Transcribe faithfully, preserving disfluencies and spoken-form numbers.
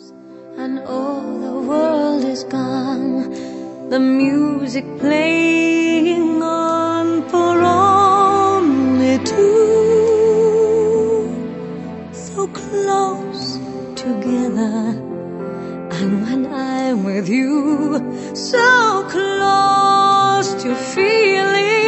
And all the world is gone, the music playing on for only two, so close together. And when I'm with you, so close to feeling